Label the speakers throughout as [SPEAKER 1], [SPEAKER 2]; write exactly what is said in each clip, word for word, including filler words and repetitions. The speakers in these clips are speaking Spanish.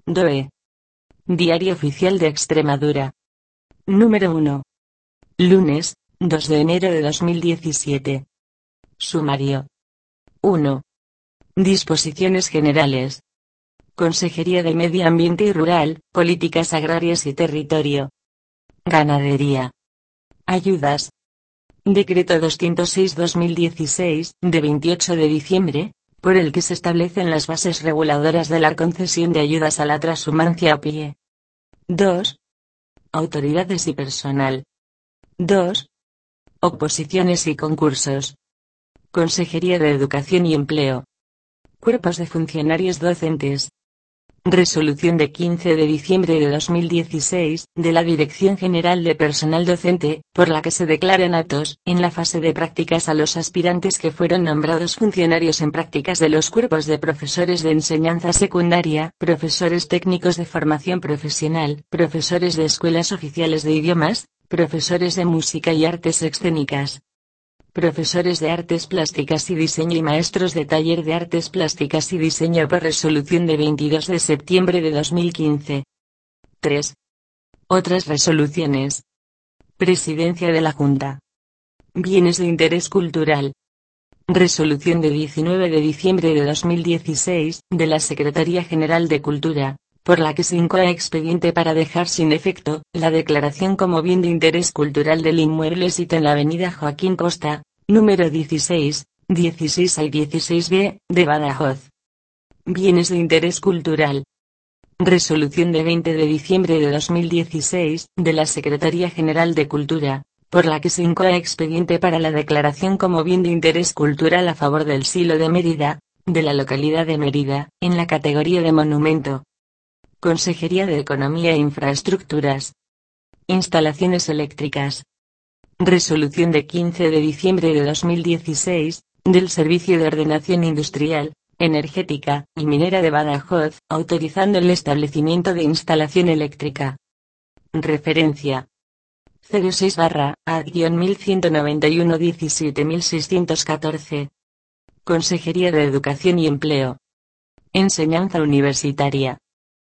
[SPEAKER 1] D O E. Diario Oficial de Extremadura. Número uno. Lunes, dos de enero de dos mil diecisiete. Sumario. uno. Disposiciones generales. Consejería de Medio Ambiente y Rural, Políticas Agrarias y Territorio. Ganadería. Ayudas. Decreto doscientos seis barra dos mil dieciséis, de veintiocho de diciembre, por el que se establecen las bases reguladoras de la concesión de ayudas a la trashumancia a pie. dos. Autoridades y personal. dos. Oposiciones y concursos. Consejería de Educación y Empleo. Cuerpos de funcionarios docentes. Resolución de quince de diciembre de dos mil dieciséis, de la Dirección General de Personal Docente, por la que se declaran aptos, en la fase de prácticas a los aspirantes que fueron nombrados funcionarios en prácticas de los cuerpos de profesores de enseñanza secundaria, profesores técnicos de formación profesional, profesores de escuelas oficiales de idiomas, profesores de música y artes escénicas, profesores de artes plásticas y diseño y maestros de taller de artes plásticas y diseño por resolución de veintidós de septiembre de dos mil quince. tres. Otras resoluciones. Presidencia de la Junta. Bienes de interés cultural. Resolución de diecinueve de diciembre de dos mil dieciséis, de la Secretaría General de Cultura, por la que se incoa expediente para dejar sin efecto la declaración como bien de interés cultural del inmueble situado en la avenida Joaquín Costa, número dieciséis, dieciséis A y dieciséis B, de Badajoz. Bienes de interés cultural. Resolución de veinte de diciembre de dos mil dieciséis, de la Secretaría General de Cultura, por la que se incoa expediente para la declaración como bien de interés cultural a favor del Silo de Mérida, de la localidad de Mérida, en la categoría de monumento. Consejería de Economía e Infraestructuras. Instalaciones eléctricas. Resolución de quince de diciembre de dos mil dieciséis, del Servicio de Ordenación Industrial, Energética y Minera de Badajoz, autorizando el establecimiento de instalación eléctrica. Referencia. cero seis barra A mil ciento noventa y uno diecisiete mil seiscientos catorce. Consejería de Educación y Empleo. Enseñanza universitaria.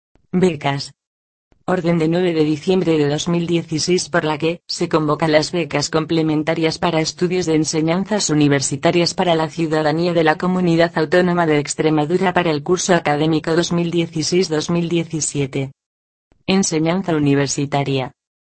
[SPEAKER 1] Becas. Orden de nueve de diciembre de dos mil dieciséis por la que se convocan las becas complementarias para estudios de enseñanzas universitarias para la ciudadanía de la Comunidad Autónoma de Extremadura para el curso académico dos mil dieciséis dos mil diecisiete. Enseñanza universitaria.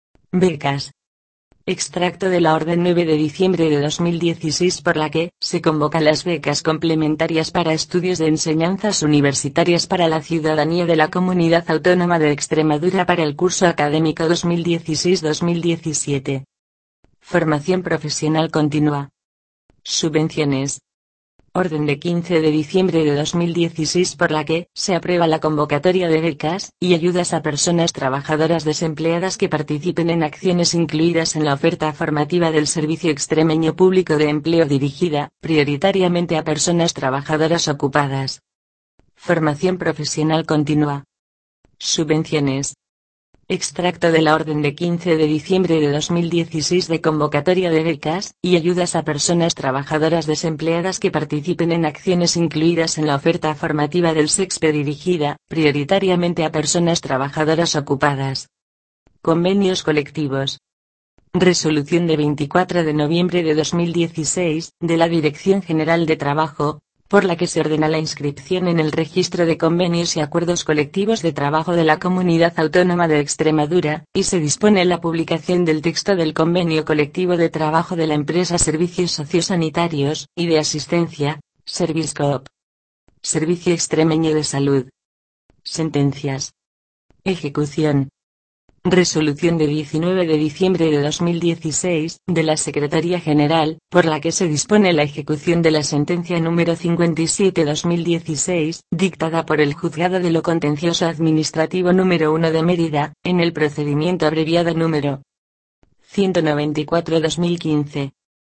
[SPEAKER 1] Becas. Extracto de la Orden nueve de diciembre de dos mil dieciséis por la que se convocan las becas complementarias para estudios de enseñanzas universitarias para la ciudadanía de la Comunidad Autónoma de Extremadura para el curso académico dos mil dieciséis dos mil diecisiete. Formación profesional continua. Subvenciones. Orden de quince de diciembre de dos mil dieciséis por la que se aprueba la convocatoria de becas y ayudas a personas trabajadoras desempleadas que participen en acciones incluidas en la oferta formativa del Servicio Extremeño Público de Empleo dirigida, prioritariamente a personas trabajadoras ocupadas. Formación profesional continua. Subvenciones. Extracto de la Orden de quince de diciembre de dos mil dieciséis de convocatoria de becas y ayudas a personas trabajadoras desempleadas que participen en acciones incluidas en la oferta formativa del SEXPE dirigida, prioritariamente a personas trabajadoras ocupadas. Convenios colectivos. Resolución de veinticuatro de noviembre de dos mil dieciséis, de la Dirección General de Trabajo, por la que se ordena la inscripción en el Registro de Convenios y Acuerdos Colectivos de Trabajo de la Comunidad Autónoma de Extremadura, y se dispone la publicación del texto del Convenio Colectivo de Trabajo de la empresa Servicios Sociosanitarios y de Asistencia, Serviscoop. Servicio Extremeño de Salud. Sentencias. Ejecución. Resolución de diecinueve de diciembre de dos mil dieciséis, de la Secretaría General, por la que se dispone la ejecución de la sentencia número cincuenta y siete barra dos mil dieciséis, dictada por el Juzgado de lo Contencioso Administrativo número uno de Mérida, en el procedimiento abreviado número ciento noventa y cuatro barra dos mil quince.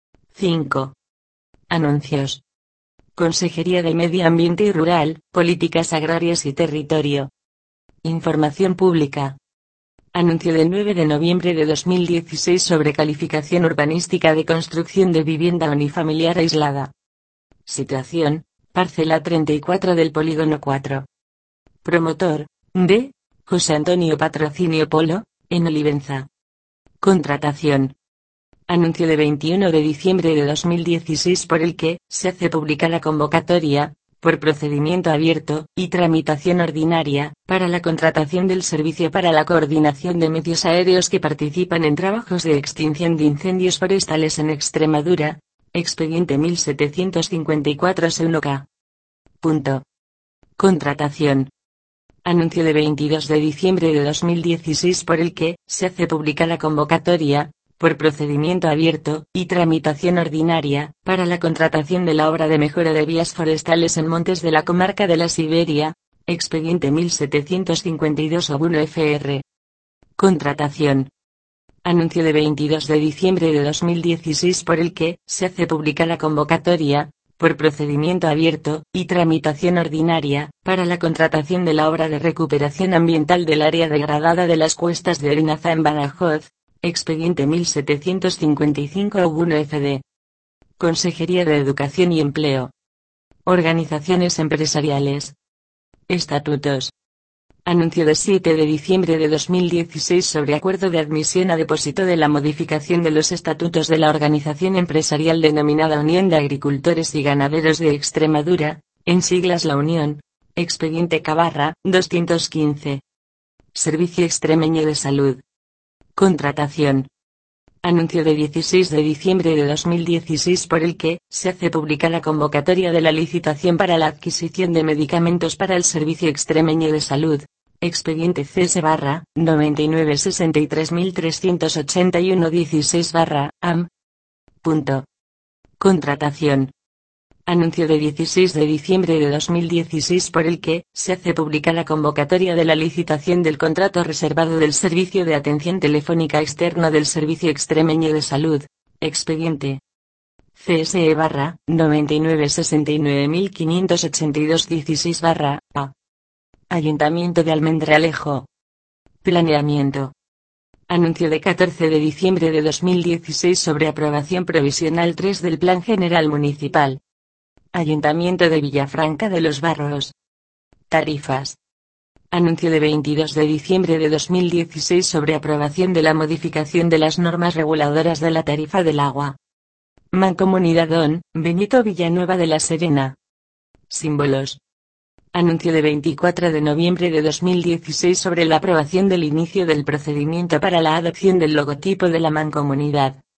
[SPEAKER 1] cinco. Anuncios. Consejería de Medio Ambiente y Rural, Políticas Agrarias y Territorio. Información pública. Anuncio del nueve de noviembre de dos mil dieciséis sobre calificación urbanística de construcción de vivienda unifamiliar aislada. Situación, parcela treinta y cuatro del polígono cuatro. Promotor, D. José Antonio Patrocinio Polo, en Olivenza. Contratación. Anuncio de veintiuno de diciembre de dos mil dieciséis por el que se hace pública la convocatoria, por procedimiento abierto y tramitación ordinaria, para la contratación del servicio para la coordinación de medios aéreos que participan en trabajos de extinción de incendios forestales en Extremadura, expediente mil setecientos cincuenta y cuatro S uno K. Punto. Contratación. Anuncio de veintidós de diciembre de dos mil dieciséis por el que se hace pública la convocatoria, por procedimiento abierto y tramitación ordinaria, para la contratación de la obra de mejora de vías forestales en montes de la comarca de la Siberia, expediente mil setecientos cincuenta y dos O uno F R. Contratación. Anuncio de veintidós de diciembre de dos mil dieciséis por el que se hace pública la convocatoria, por procedimiento abierto y tramitación ordinaria, para la contratación de la obra de recuperación ambiental del área degradada de las cuestas de Orinaza en Badajoz, expediente mil setecientos cincuenta y cinco O uno F D. Consejería de Educación y Empleo. Organizaciones empresariales. Estatutos. Anuncio de siete de diciembre de dos mil dieciséis sobre acuerdo de admisión a depósito de la modificación de los estatutos de la organización empresarial denominada Unión de Agricultores y Ganaderos de Extremadura, en siglas La Unión, expediente Cabarra, doscientos quince. Servicio Extremeño de Salud. Contratación. Anuncio de dieciséis de diciembre de dos mil dieciséis por el que se hace pública la convocatoria de la licitación para la adquisición de medicamentos para el Servicio Extremeño de Salud, expediente C S barra noventa y nueve sesenta y tres mil trescientos ochenta y uno dieciséis barra A M. Punto. Contratación. Anuncio de dieciséis de diciembre de dos mil dieciséis por el que se hace pública la convocatoria de la licitación del contrato reservado del Servicio de Atención Telefónica Externo del Servicio Extremeño de Salud, expediente C S E barra noventa y nueve sesenta y nueve mil quinientos ochenta y dos dieciséis barra A. Ayuntamiento de Almendralejo. Planeamiento. Anuncio de catorce de diciembre de dos mil dieciséis sobre aprobación provisional tres del Plan General Municipal. Ayuntamiento de Villafranca de los Barros. Tarifas. Anuncio de veintidós de diciembre de dos mil dieciséis sobre aprobación de la modificación de las normas reguladoras de la tarifa del agua. Mancomunidad Don Benito Villanueva de la Serena. Símbolos. Anuncio de veinticuatro de noviembre de dos mil dieciséis sobre la aprobación del inicio del procedimiento para la adopción del logotipo de la Mancomunidad.